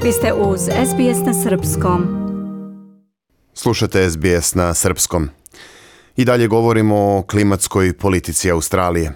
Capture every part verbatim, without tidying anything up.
Vi ste uz S B S na Srpskom. Slušate S B S na Srpskom. I dalje govorimo o klimatskoj politici Australije.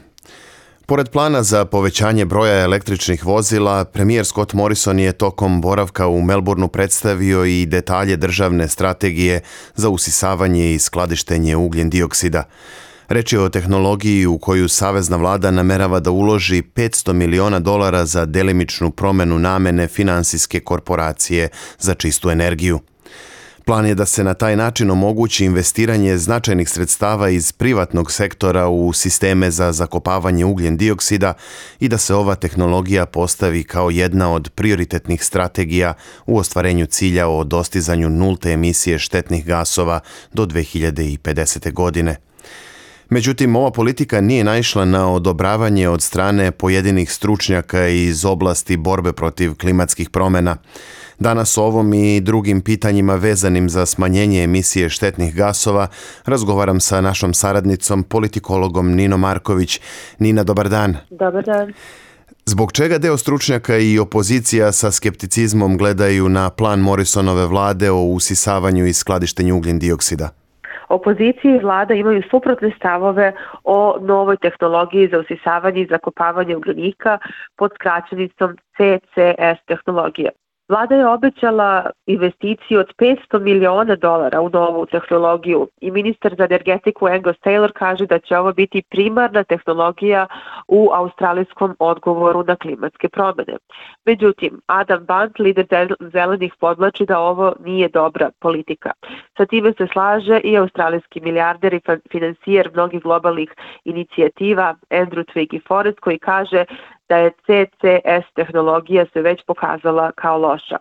Pored plana za povećanje broja električnih vozila, premijer Scott Morrison je tokom boravka u Melbourneu predstavio i detalje državne strategije za usisavanje i skladištenje ugljen dioksida. Reč je o tehnologiji u koju savezna vlada namerava da uloži petsto miliona dolara za delimičnu promenu namene finansijske korporacije za čistu energiju. Plan je da se na taj način omogući investiranje značajnih sredstava iz privatnog sektora u sisteme za zakopavanje ugljen dioksida i da se ova tehnologija postavi kao jedna od prioritetnih strategija u ostvarenju cilja o dostizanju nulte emisije štetnih gasova do dve hiljade pedesete. godine. Međutim, ova politika nije naišla na odobravanje od strane pojedinih stručnjaka iz oblasti borbe protiv klimatskih promjena. Danas o ovom i drugim pitanjima vezanim za smanjenje emisije štetnih gasova razgovaram sa našom saradnicom, politikologom Ninom Marković. Nina, dobar dan. Dobar dan. Zbog čega deo stručnjaka i opozicija sa skepticizmom gledaju na plan Morrisonove vlade o usisavanju i skladištenju ugljen dioksida? Opozicija i vlada imaju suprotne stavove o novoj tehnologiji za usisavanje i zakopavanje ugljenika pod skraćenicom C C S tehnologije. Vlada je obećala investiciju od petsto miliona dolara u novu tehnologiju i ministar za energetiku Angus Taylor kaže da će ovo biti primarna tehnologija u australijskom odgovoru na klimatske promjene. Međutim, Adam Bant, lider zelenih, podvlači da ovo nije dobra politika. Sa time se slaže i australijski milijarder i finansijer mnogih globalnih inicijativa Andrew Twiggy Forrest, koji kaže da je C C S tehnologija se već pokazala kao loša.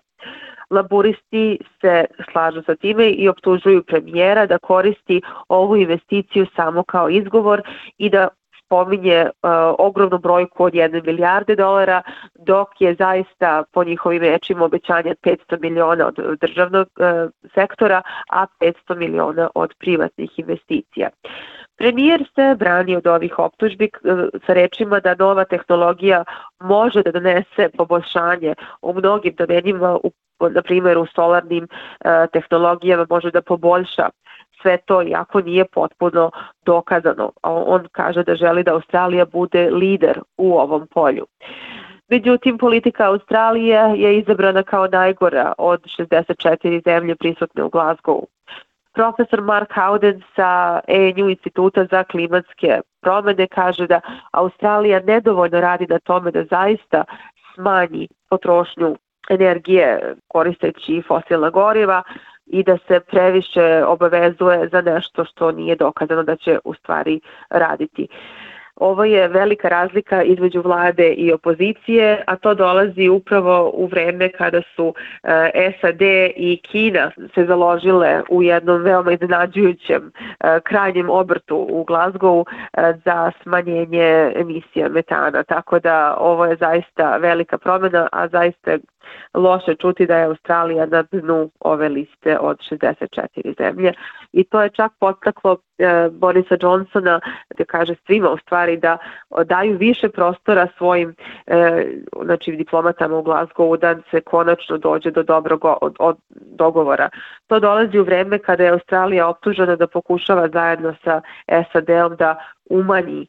Laburisti se slažu sa time i optužuju premijera da koristi ovu investiciju samo kao izgovor i da spominje uh, ogromnu brojku od jedne milijarde dolara, dok je zaista po njihovim rečima obećanje petsto miliona od državnog uh, sektora, a petsto miliona od privatnih investicija. Premijer se brani od ovih optužbi sa rečima da nova tehnologija može da donese poboljšanje u mnogim domenima, u, na primjer u solarnim uh, tehnologijama, može da poboljša sve to, iako nije potpuno dokazano. On kaže da želi da Australija bude lider u ovom polju. Međutim, politika Australije je izabrana kao najgora od šezdeset četiri zemlje prisutne u Glasgowu. Profesor Mark Howden sa A N U instituta za klimatske promjene kaže da Australija nedovoljno radi na tome da zaista smanji potrošnju energije koristeći fosilna goriva i da se previše obavezuje za nešto što nije dokazano da će u stvari raditi. Ovo je velika razlika između vlade i opozicije, a to dolazi upravo u vreme kada su S A D i Kina se založile u jednom veoma iznenađujućem krajnjem obrtu u Glasgowu za smanjenje emisija metana. Tako da ovo je zaista velika promjena, a zaista je loše čuti da je Australija na dnu ove liste od šezdeset četiri zemlje. I to je čak podstaklo e, Borisa Johnsona da kaže svima u stvari da daju više prostora svojim e, znači, diplomatama u Glasgowu da se konačno dođe do dobrog od, od dogovora. To dolazi u vreme kada je Australija optužena da pokušava zajedno sa S A D-om da umanji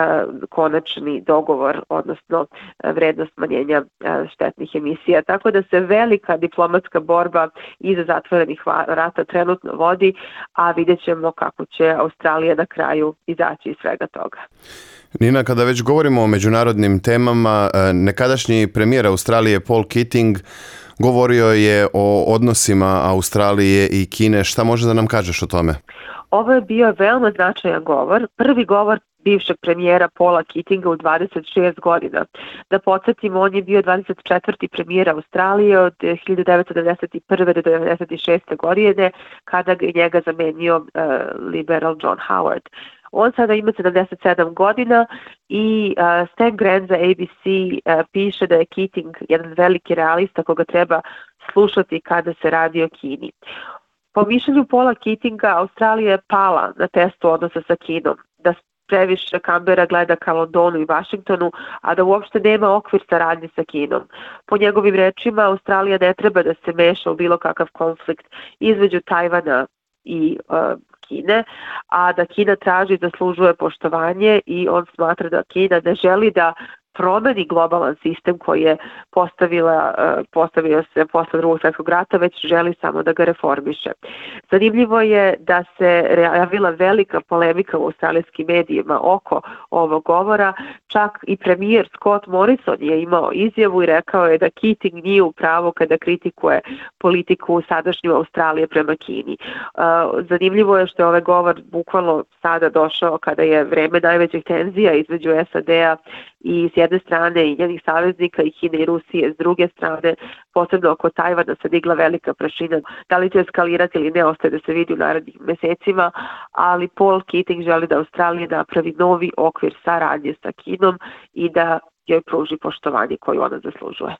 konačni dogovor, odnosno vrednost smanjenja štetnih emisija. Tako da se velika diplomatska borba iza zatvorenih vrata trenutno vodi, a vidjet ćemo kako će Australija na kraju izaći iz svega toga. Nina, kada već govorimo o međunarodnim temama, nekadašnji premijer Australije Paul Keating govorio je o odnosima Australije i Kine. Šta može da nam kažeš o tome? Ovo je bio veoma značajan govor. Prvi govor bivšeg premijera Paula Keatinga u dvadeset šest godina. Da podsjetimo, on je bio dvadeset četvrti premijer Australije od hiljadu devetsto devedeset prve do devedeset šeste godine, kada je njega zamenio uh, liberal John Howard. On sada ima sedamdeset sedam godina i uh, Stan Grant za A B C uh, piše da je Keating jedan veliki realista koga treba slušati kada se radi o Kini. Po mišljenju Paula Keatinga, Australija je pala na testu odnosa sa Kinom. Da previše Kambera gleda ka Londonu i Vašingtonu, a da uopšte nema okvir saradnje sa Kinom. Po njegovim rečima, Australija ne treba da se meša u bilo kakav konflikt između Tajvana i uh, Kine, a da Kina traži i zaslužuje poštovanje i on smatra da Kina ne želi da promeni globalan sistem koji je postavila, postavio se posle drugog svjetskog rata, već želi samo da ga reformiše. Zanimljivo je da se javila velika polemika u australijskim medijima oko ovog govora, čak i premijer Scott Morrison je imao izjavu i rekao je da Keating nije u pravu kada kritikuje politiku sadašnju Australije prema Kini. Zanimljivo je što je ovaj govor bukvalno sada došao kada je vreme najvećih tenzija između S A D-a i s jedne strane i njenih saveznika i Kine i Rusije s druge strane, posebno oko Tajvana se digla velika prašina. Da li će eskalirati ili ne, ostaje da se vidi u narednim mesecima, ali Paul Keating želi da Australija napravi novi okvir saradnje sa Kinom i da joj pruži poštovanje koju ona zaslužuje.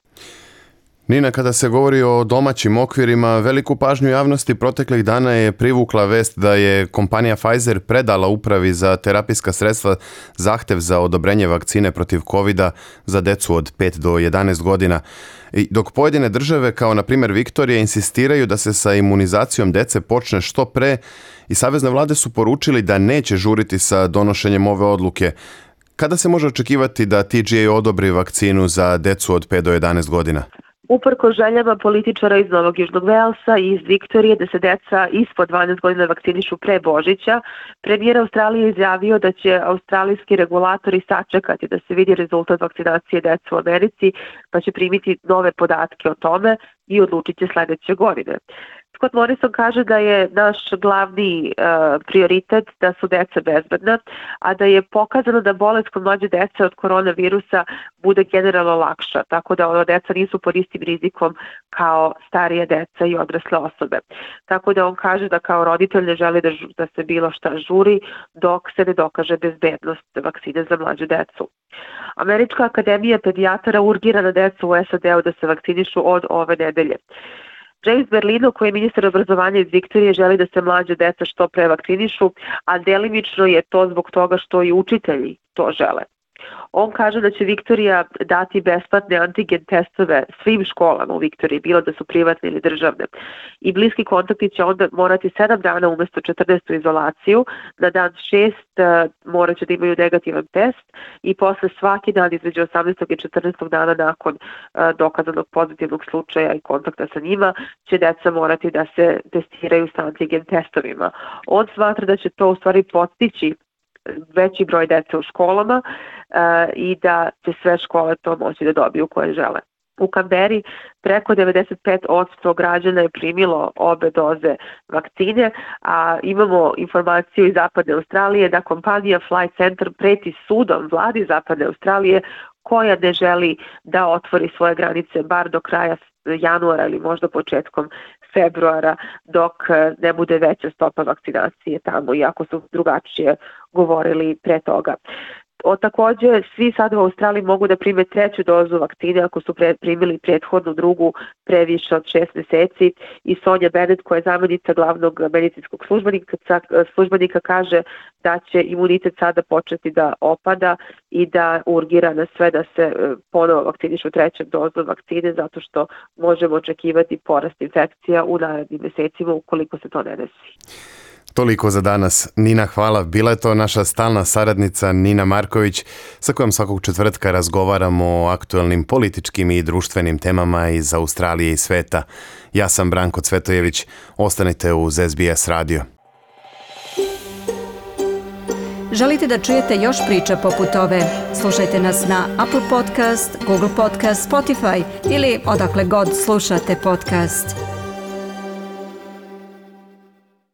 Nina, kada se govori o domaćim okvirima, veliku pažnju javnosti proteklih dana je privukla vest da je kompanija Pfizer predala upravi za terapijska sredstva zahtev za odobrenje vakcine protiv kovida za decu od pet do jedanaest godina. I dok pojedine države, kao na primjer Viktorija, insistiraju da se sa imunizacijom dece počne što pre, i savezne vlade su poručili da neće žuriti sa donošenjem ove odluke. Kada se može očekivati da T G A odobri vakcinu za decu od pet do jedanaest godina? Uprko željama političara iz Novog Južnog Velsa i iz Viktorije da se deca ispod dvanaest godina vakcinišu pre Božića, premijer Australije izjavio da će australijski regulatori sačekati da se vidi rezultat vakcinacije dece u Americi, pa će primiti nove podatke o tome i odlučit će sledeće godine. Scott Morrison kaže da je naš glavni uh, prioritet da su deca bezbedna, a da je pokazano da bolest kod mlađe dece od koronavirusa bude generalno lakša, tako da ono deca nisu pod istim rizikom kao starije deca i odrasle osobe. Tako da on kaže da kao roditelj ne želi da, da se bilo šta žuri dok se ne dokaže bezbednost vakcine za mlađu decu. Američka akademija pedijatara urgira na decu u S A D-u da se vakcinišu od ove nedelje. James Berlino, koji je ministar obrazovanja iz Viktorije, želi da se mlađe deca što pre vakcinišu, a delimično je to zbog toga što i učitelji to žele. On kaže da će Viktorija dati besplatne antigen testove svim školama u Viktoriji, bilo da su privatne ili državne. I bliski kontakti će onda morati sedam dana umesto četrnaest u izolaciju, na dan šest morat će da imaju negativan test i posle svaki dan između osamnaestog i četrnaestog dana nakon dokazanog pozitivnog slučaja i kontakta sa njima će deca morati da se testiraju sa antigen testovima. On smatra da će to u stvari postići veći broj dece u školama uh, i da će sve škole to moći da dobiju koje žele. U Kamberi preko devedeset pet posto građana je primilo obe doze vakcine, a imamo informaciju iz Zapadne Australije da kompanija Flight Centre preti sudom vladi Zapadne Australije koja ne želi da otvori svoje granice bar do kraja januara ili možda početkom februara dok ne bude veća stopa vakcinacije tamo, iako su drugačije govorili pre toga. O, takođe, svi sad u Australiji mogu da prime treću dozu vakcine ako su pre, primili prethodnu drugu pre više od šest meseci i Sonja Bennett, koja je zamjenica glavnog medicinskog službenika, službenika, kaže da će imunitet sada početi da opada i da urgira na sve da se ponovo vakcinišu trećom dozom vakcine zato što možemo očekivati porast infekcija u narednim mesecima ukoliko se to ne desi. Toliko za danas. Nina, hvala. Bila je to naša stalna saradnica Nina Marković, sa kojom svakog četvrtka razgovaramo o aktuelnim političkim i društvenim temama iz Australije i sveta. Ja sam Branko Cvetojević. Ostanite uz S B S radio. Želite da čujete još priča poput ove? Slušajte nas na Apple Podcast, Google Podcast, Spotify ili odakle god slušate podcast.